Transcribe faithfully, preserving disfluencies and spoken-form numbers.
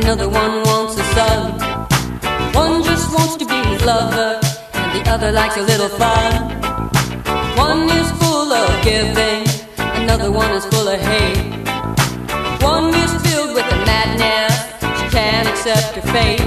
another one wants a son. One just wants to be his lover, and the other likes a little fun. One is full of giving, another one is full of hate. One is filled with a madness, she can't accept her fate.